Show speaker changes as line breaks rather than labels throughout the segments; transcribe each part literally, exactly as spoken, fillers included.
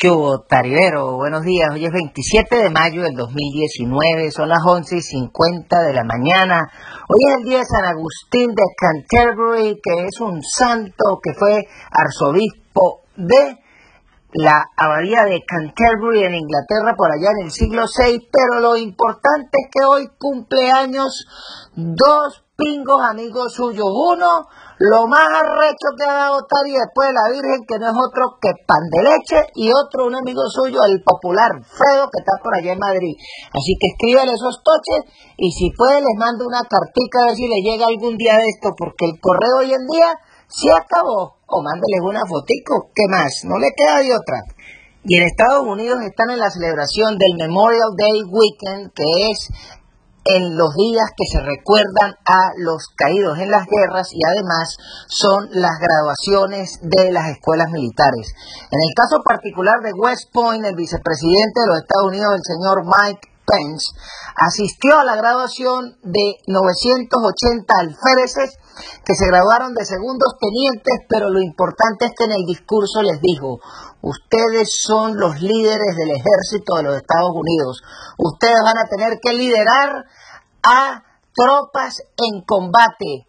¿Qué hubo, Tarivero? Buenos días. Hoy es veintisiete de mayo del dos mil diecinueve, son las once y cincuenta de la mañana. Hoy es el día de San Agustín de Canterbury, que es un santo que fue arzobispo de la abadía de Canterbury en Inglaterra por allá en el siglo seis, pero lo importante es que hoy cumple años dos pingos amigos suyos. Uno, lo más arrecho que ha dado Tari después de la Virgen, que no es otro que pan de leche, y otro, un amigo suyo, el popular Fredo, que está por allá en Madrid. Así que escríbale esos toches, y si puede les mando una cartica a ver si le llega algún día de esto, porque el correo hoy en día se acabó. O mándeles una fotico, ¿qué más? No le queda de otra. Y en Estados Unidos están en la celebración del Memorial Day Weekend, que es en los días que se recuerdan a los caídos en las guerras, y además son las graduaciones de las escuelas militares. En el caso particular de West Point, el vicepresidente de los Estados Unidos, el señor Mike Pence, asistió a la graduación de novecientos ochenta alféreces que se graduaron de segundos tenientes, pero lo importante es que en el discurso les dijo: ustedes son los líderes del ejército de los Estados Unidos, ustedes van a tener que liderar a tropas en combate,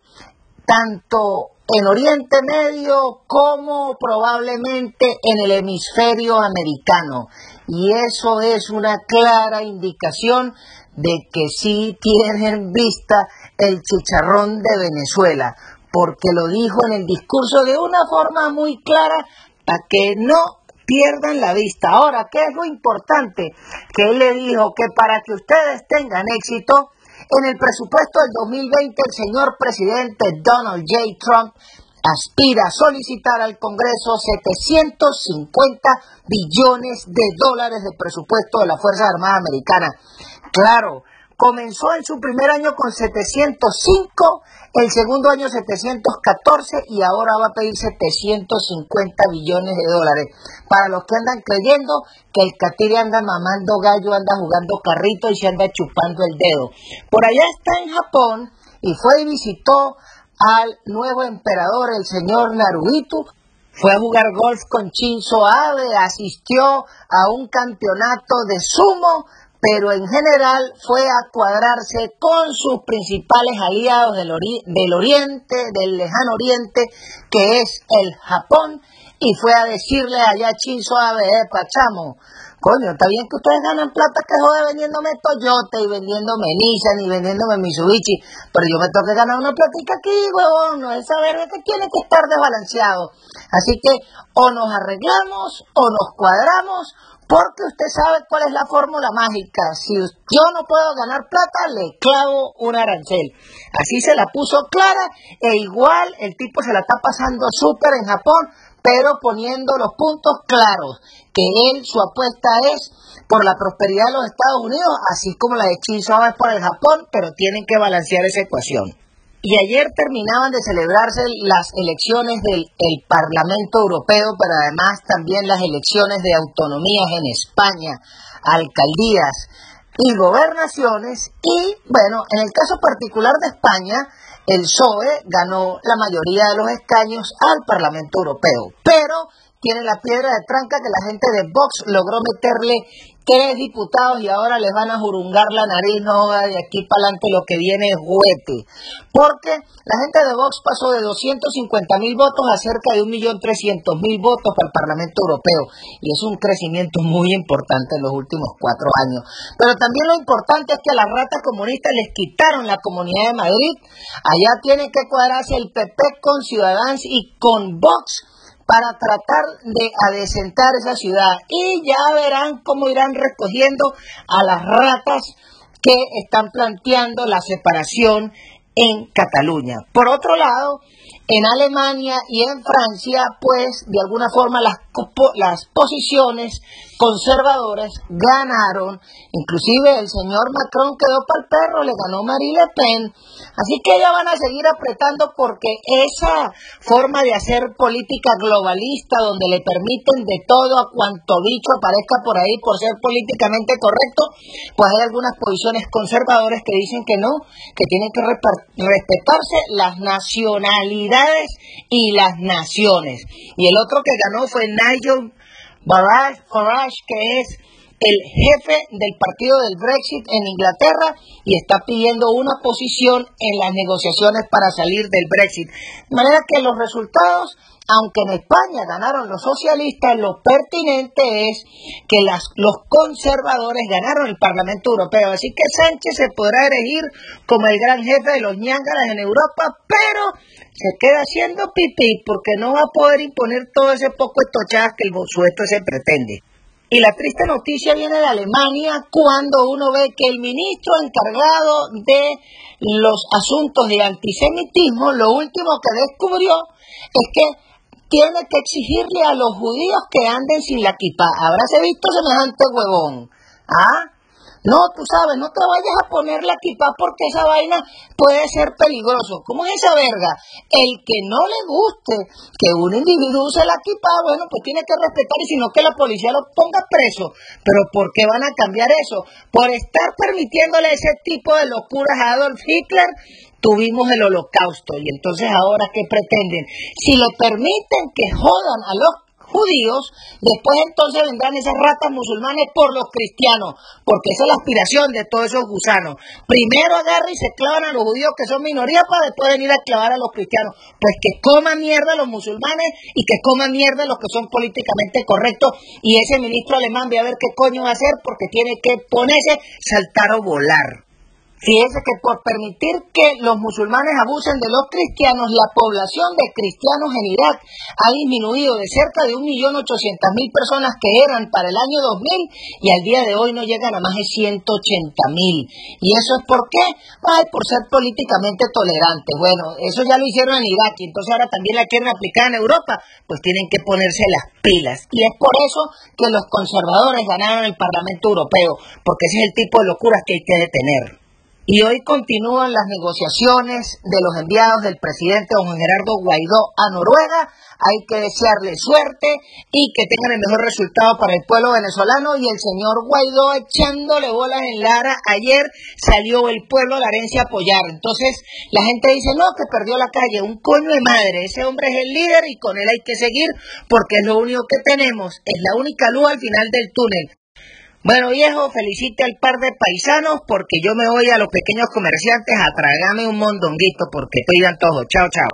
tanto en Oriente Medio como probablemente en el hemisferio americano. Y eso es una clara indicación de que sí tienen vista el chicharrón de Venezuela, porque lo dijo en el discurso de una forma muy clara para que no pierdan la vista. Ahora, ¿qué es lo importante? Que él le dijo que para que ustedes tengan éxito, en el presupuesto del dos mil veinte, el señor presidente Donald J. Trump aspira a solicitar al Congreso setecientos cincuenta billones de dólares de presupuesto de las Fuerzas Armadas Americanas. Claro, comenzó en su primer año con setecientos cinco, el segundo año setecientos catorce y ahora va a pedir setecientos cincuenta billones de dólares. Para los que andan creyendo que el Catire anda mamando gallo, anda jugando carrito y se anda chupando el dedo. Por allá está en Japón y fue y visitó al nuevo emperador, el señor Naruhito. Fue a jugar golf con Shinzo Abe, asistió a un campeonato de sumo, pero en general fue a cuadrarse con sus principales aliados del, ori- del Oriente, del lejano Oriente, que es el Japón, y fue a decirle allá a Shinzo Abe: eh, pachamo, coño, está bien que ustedes ganan plata que jode vendiéndome Toyota y vendiéndome Nissan y vendiéndome Mitsubishi, pero yo me tengo que ganar una platica aquí, huevón, no es saber que tiene que estar desbalanceado. Así que o nos arreglamos o nos cuadramos, porque usted sabe cuál es la fórmula mágica. Si yo no puedo ganar plata, le clavo un arancel. Así se la puso clara, e igual el tipo se la está pasando súper en Japón, pero poniendo los puntos claros, que él, su apuesta es por la prosperidad de los Estados Unidos, así como la de Shinzo Abe es por el Japón, pero tienen que balancear esa ecuación. Y ayer terminaban de celebrarse las elecciones del el Parlamento Europeo, pero además también las elecciones de autonomías en España, alcaldías y gobernaciones. Y bueno, en el caso particular de España, el P S O E ganó la mayoría de los escaños al Parlamento Europeo, pero tiene la piedra de tranca que la gente de Vox logró meterle tres diputados y ahora les van a jurungar la nariz. No, de aquí para adelante lo que viene es juguete, porque la gente de Vox pasó de doscientos cincuenta mil votos a cerca de un millón trescientos mil votos para el Parlamento Europeo, y es un crecimiento muy importante en los últimos cuatro años. Pero también lo importante es que a las ratas comunistas les quitaron la Comunidad de Madrid. Allá tiene que cuadrarse el P P con Ciudadanos y con Vox para tratar de adecentar esa ciudad, y ya verán cómo irán recogiendo a las ratas que están planteando la separación en Cataluña. Por otro lado, en Alemania y en Francia, pues de alguna forma las, las posiciones conservadoras ganaron. Inclusive el señor Macron quedó para el perro, le ganó Marine Le Pen. Así que ellas van a seguir apretando, porque esa forma de hacer política globalista, donde le permiten de todo a cuanto bicho aparezca por ahí por ser políticamente correcto, pues hay algunas posiciones conservadoras que dicen que no, que tienen que respetarse las nacionalidades y las naciones. Y el otro que ganó fue Nigel Farage, Farage, que es el jefe del partido del Brexit en Inglaterra y está pidiendo una posición en las negociaciones para salir del Brexit. De manera que los resultados, aunque en España ganaron los socialistas, lo pertinente es que las, los conservadores ganaron el Parlamento Europeo. Así que Sánchez se podrá elegir como el gran jefe de los ñángaras en Europa, pero se queda haciendo pipí porque no va a poder imponer todo ese poco estochadas que el suesto se pretende. Y la triste noticia viene de Alemania cuando uno ve que el ministro encargado de los asuntos de antisemitismo, lo último que descubrió es que tiene que exigirle a los judíos que anden sin la kipá. ¿Habráse visto semejante huevón? ¿Ah? No, tú sabes, no te vayas a poner la kipá porque esa vaina puede ser peligroso. ¿Cómo es esa verga? El que no le guste que un individuo use la kipá, bueno, pues tiene que respetar y si no que la policía lo ponga preso. Pero ¿por qué van a cambiar eso? Por estar permitiéndole ese tipo de locuras a Adolf Hitler, tuvimos el Holocausto. Y entonces ahora, ¿qué pretenden? Si le permiten que jodan a los judíos, después entonces vendrán esas ratas musulmanes por los cristianos, porque esa es la aspiración de todos esos gusanos. Primero agarran y se clavan a los judíos que son minoría para después venir a clavar a los cristianos. Pues que coman mierda los musulmanes y que coman mierda los que son políticamente correctos. Y ese ministro alemán ve a ver qué coño va a hacer porque tiene que ponerse, saltar o volar. Fíjense que por permitir que los musulmanes abusen de los cristianos, la población de cristianos en Irak ha disminuido de cerca de un millón ochocientas mil personas que eran para el año dos mil y al día de hoy no llegan a más de ciento ochenta mil. ¿Y eso es por qué? Ay, por ser políticamente tolerantes. Bueno, eso ya lo hicieron en Irak y entonces ahora también la quieren aplicar en Europa, pues tienen que ponerse las pilas. Y es por eso que los conservadores ganaron el Parlamento Europeo, porque ese es el tipo de locuras que hay que detener. Y hoy continúan las negociaciones de los enviados del presidente don Gerardo Guaidó a Noruega. Hay que desearle suerte y que tengan el mejor resultado para el pueblo venezolano. Y el señor Guaidó echándole bolas en Lara. Ayer salió el pueblo larense a apoyar. Entonces la gente dice, no, que perdió la calle. Un coño de madre. Ese hombre es el líder y con él hay que seguir porque es lo único que tenemos. Es la única luz al final del túnel. Bueno, viejo, felicite al par de paisanos porque yo me voy a los pequeños comerciantes a tragarme un mondonguito porque estoy antojo. Chao, chao.